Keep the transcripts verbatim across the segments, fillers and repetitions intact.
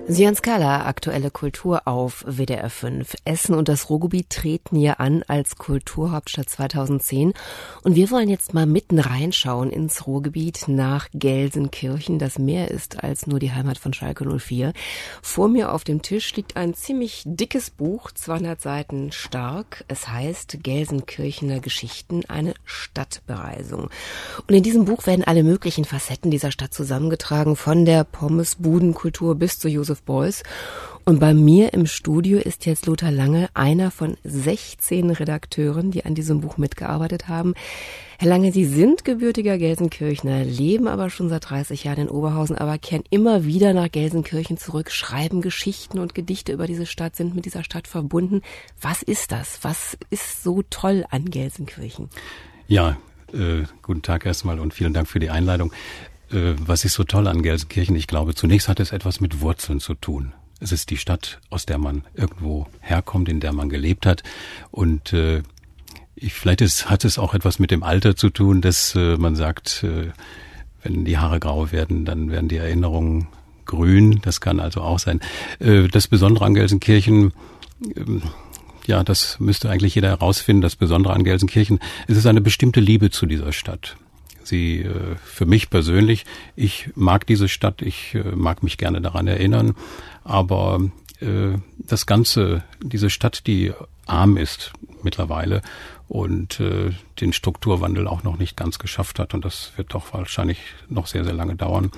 Sian Skala, aktuelle Kultur auf W D R fünf. Essen und das Ruhrgebiet treten hier an als Kulturhauptstadt zweitausendzehn. Und wir wollen jetzt mal mitten reinschauen ins Ruhrgebiet nach Gelsenkirchen, das mehr ist als nur die Heimat von Schalke null vier. Vor mir auf dem Tisch liegt ein ziemlich dickes Buch, zweihundert Seiten stark. Es heißt Gelsenkirchener Geschichten, eine Stadtbereisung. Und in diesem Buch werden alle möglichen Facetten dieser Stadt zusammengetragen, von der Pommesbudenkultur bis zu Josef Beuys. Und bei mir im Studio ist jetzt Lothar Lange, einer von sechzehn Redakteuren, die an diesem Buch mitgearbeitet haben. Herr Lange, Sie sind gebürtiger Gelsenkirchner, leben aber schon seit dreißig Jahren in Oberhausen, aber kehren immer wieder nach Gelsenkirchen zurück, schreiben Geschichten und Gedichte über diese Stadt, sind mit dieser Stadt verbunden. Was ist das? Was ist so toll an Gelsenkirchen? Ja, äh, guten Tag erstmal und vielen Dank für die Einladung. Was ist so toll an Gelsenkirchen? Ich glaube, zunächst hat es etwas mit Wurzeln zu tun. Es ist die Stadt, aus der man irgendwo herkommt, in der man gelebt hat. Und äh, ich, vielleicht ist, hat es auch etwas mit dem Alter zu tun, dass äh, man sagt, äh, wenn die Haare grau werden, dann werden die Erinnerungen grün. Das kann also auch sein. Äh, das Besondere an Gelsenkirchen, äh, ja, das müsste eigentlich jeder herausfinden. Das Besondere an Gelsenkirchen, es ist eine bestimmte Liebe zu dieser Stadt. Sie, für mich persönlich, ich mag diese Stadt, ich mag mich gerne daran erinnern, aber äh, das Ganze, diese Stadt, die arm ist mittlerweile und äh, den Strukturwandel auch noch nicht ganz geschafft hat, und das wird doch wahrscheinlich noch sehr, sehr lange dauern.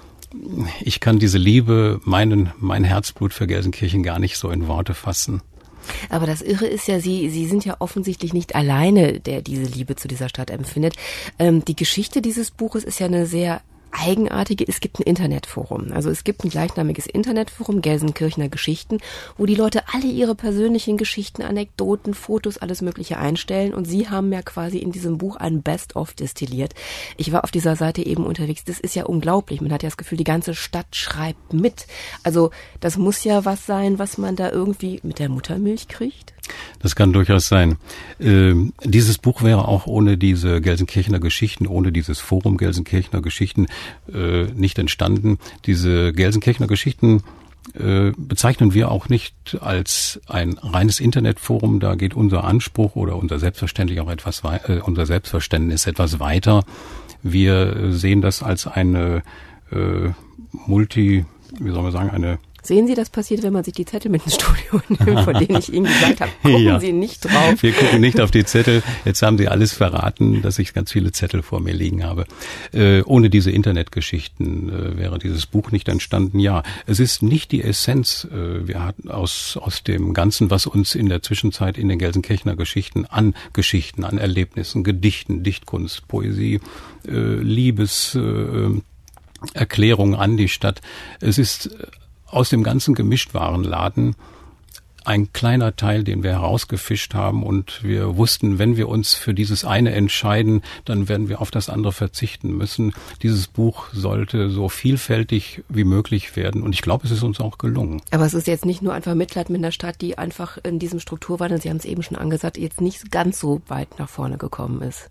Ich kann diese Liebe, meinen, mein Herzblut für Gelsenkirchen gar nicht so in Worte fassen. Aber das Irre ist ja, Sie, Sie sind ja offensichtlich nicht alleine, der diese Liebe zu dieser Stadt empfindet. Ähm, die Geschichte dieses Buches ist ja eine sehr eigenartige. Es gibt ein Internetforum. Also es gibt ein gleichnamiges Internetforum, Gelsenkirchener Geschichten, wo die Leute alle ihre persönlichen Geschichten, Anekdoten, Fotos, alles Mögliche einstellen. Und Sie haben ja quasi in diesem Buch ein Best-of destilliert. Ich war auf dieser Seite eben unterwegs. Das ist ja unglaublich. Man hat ja das Gefühl, die ganze Stadt schreibt mit. Also das muss ja was sein, was man da irgendwie mit der Muttermilch kriegt. Das kann durchaus sein. Ähm, dieses Buch wäre auch ohne diese Gelsenkirchener Geschichten, ohne dieses Forum Gelsenkirchener Geschichten äh, nicht entstanden. Diese Gelsenkirchener Geschichten äh, bezeichnen wir auch nicht als ein reines Internetforum. Da geht unser Anspruch oder unser Selbstverständlich auch etwas wei- äh, unser Selbstverständnis etwas weiter. Wir sehen das als eine äh, Multi, wie soll man sagen, eine Sehen Sie, das passiert, wenn man sich die Zettel mit ins Studio nimmt, von denen ich Ihnen gesagt habe, gucken ja. Sie nicht drauf. Wir gucken nicht auf die Zettel. Jetzt haben Sie alles verraten, dass ich ganz viele Zettel vor mir liegen habe. Äh, ohne diese Internetgeschichten äh, wäre dieses Buch nicht entstanden. Ja, es ist nicht die Essenz. Äh, wir hatten aus aus dem Ganzen, was uns in der Zwischenzeit in den Gelsenkirchener Geschichten an Geschichten, an Erlebnissen, Gedichten, Dichtkunst, Poesie, äh, Liebes, äh, Erklärungen an die Stadt. Es ist aus dem ganzen Gemischtwarenladen ein kleiner Teil, den wir herausgefischt haben, und wir wussten, wenn wir uns für dieses eine entscheiden, dann werden wir auf das andere verzichten müssen. Dieses Buch sollte so vielfältig wie möglich werden, und ich glaube, es ist uns auch gelungen. Aber es ist jetzt nicht nur einfach Mitleid mit einer Stadt, die einfach in diesem Strukturwandel, Sie haben es eben schon angesagt, jetzt nicht ganz so weit nach vorne gekommen ist.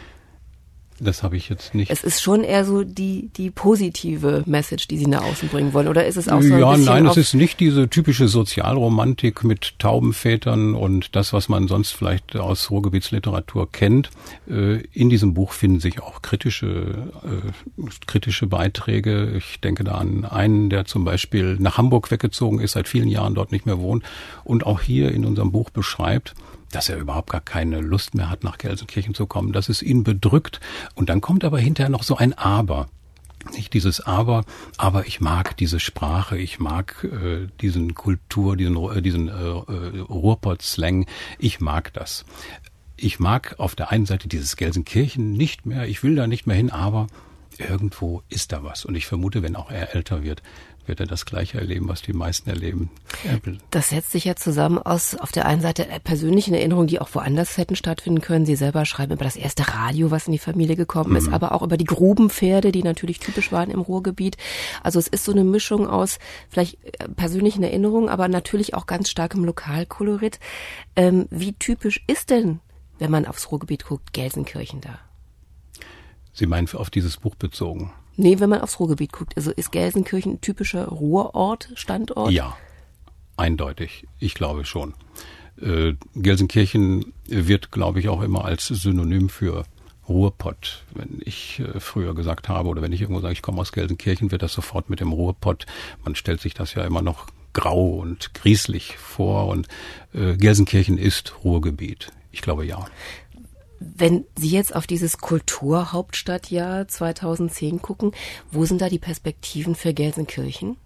Das habe ich jetzt nicht. Es ist schon eher so die die positive Message, die Sie nach außen bringen wollen, oder ist es auch so ein ja, bisschen nein, es ist nicht diese typische Sozialromantik mit Taubenvätern und das, was man sonst vielleicht aus Ruhrgebietsliteratur kennt. In diesem Buch finden sich auch kritische äh, kritische Beiträge. Ich denke da an einen, der zum Beispiel nach Hamburg weggezogen ist, seit vielen Jahren dort nicht mehr wohnt und auch hier in unserem Buch beschreibt, dass er überhaupt gar keine Lust mehr hat, nach Gelsenkirchen zu kommen, dass es ihn bedrückt. Und dann kommt aber hinterher noch so ein Aber. Nicht dieses Aber, aber ich mag diese Sprache, ich mag äh, diesen Kultur, diesen, äh, diesen äh, Ruhrpott-Slang, ich mag das. Ich mag auf der einen Seite dieses Gelsenkirchen nicht mehr, ich will da nicht mehr hin, aber irgendwo ist da was. Und ich vermute, wenn auch er älter wird, wird er das Gleiche erleben, was die meisten erleben. Das setzt sich ja zusammen aus, auf der einen Seite persönlichen Erinnerungen, die auch woanders hätten stattfinden können. Sie selber schreiben über das erste Radio, was in die Familie gekommen mhm. ist, aber auch über die Grubenpferde, die natürlich typisch waren im Ruhrgebiet. Also es ist so eine Mischung aus vielleicht persönlichen Erinnerungen, aber natürlich auch ganz starkem Lokalkolorit. Ähm, wie typisch ist denn, wenn man aufs Ruhrgebiet guckt, Gelsenkirchen da? Sie meinen auf dieses Buch bezogen? Nee, wenn man aufs Ruhrgebiet guckt. Also ist Gelsenkirchen ein typischer Ruhrort, Standort? Ja, eindeutig. Ich glaube schon. Äh, Gelsenkirchen wird, glaube ich, auch immer als Synonym für Ruhrpott. Wenn ich äh, früher gesagt habe oder wenn ich irgendwo sage, ich komme aus Gelsenkirchen, wird das sofort mit dem Ruhrpott. Man stellt sich das ja immer noch grau und grieselig vor und äh, Gelsenkirchen ist Ruhrgebiet. Ich glaube ja. Wenn Sie jetzt auf dieses Kulturhauptstadtjahr zweitausendzehn gucken, wo sind da die Perspektiven für Gelsenkirchen?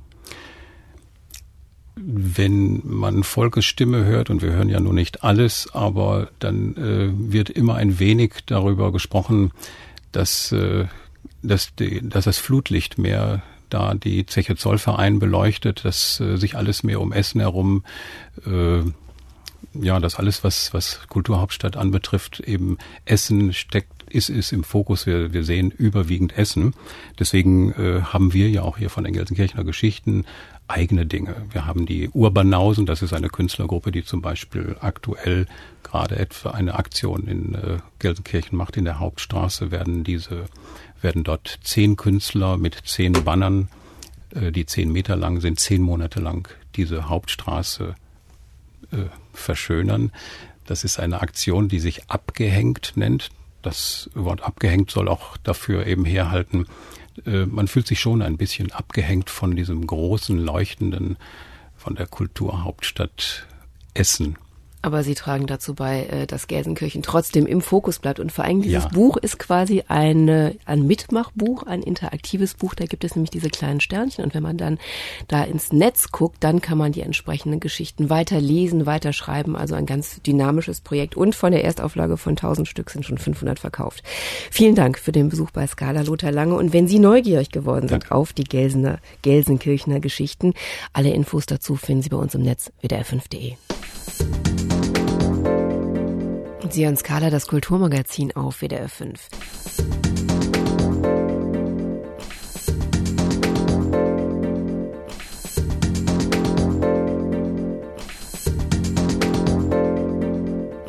Wenn man Volkes Stimme hört, und wir hören ja nun nicht alles, aber dann äh, wird immer ein wenig darüber gesprochen, dass, äh, dass, die, dass das Flutlichtmeer da die Zeche Zollverein beleuchtet, dass äh, sich alles mehr um Essen herum äh, ja, das alles, was, was Kulturhauptstadt anbetrifft, eben Essen steckt, ist, ist im Fokus. Wir, wir sehen überwiegend Essen. Deswegen äh, haben wir ja auch hier von den Gelsenkirchener Geschichten eigene Dinge. Wir haben die Urbanausen, das ist eine Künstlergruppe, die zum Beispiel aktuell gerade etwa eine Aktion in äh, Gelsenkirchen macht. In der Hauptstraße werden diese, werden dort zehn Künstler mit zehn Bannern, äh, die zehn Meter lang sind, zehn Monate lang diese Hauptstraße verschönern. Das ist eine Aktion, die sich abgehängt nennt. Das Wort abgehängt soll auch dafür eben herhalten, äh, man fühlt sich schon ein bisschen abgehängt von diesem großen, leuchtenden, von der Kulturhauptstadt Essen. Aber Sie tragen dazu bei, dass Gelsenkirchen trotzdem im Fokus bleibt. Und vor allem dieses ja. Buch ist quasi eine, ein Mitmachbuch, ein interaktives Buch. Da gibt es nämlich diese kleinen Sternchen. Und wenn man dann da ins Netz guckt, dann kann man die entsprechenden Geschichten weiter lesen, weiter schreiben. Also ein ganz dynamisches Projekt. Und von der Erstauflage von tausend Stück sind schon fünfhundert verkauft. Vielen Dank für den Besuch bei Scala, Lothar Lange. Und wenn Sie neugierig geworden sind auf die Gelsener, Gelsenkirchener Geschichten, alle Infos dazu finden Sie bei uns im Netz w d r fünf punkt d e. Sie hören Scala, das Kulturmagazin auf W D R fünf.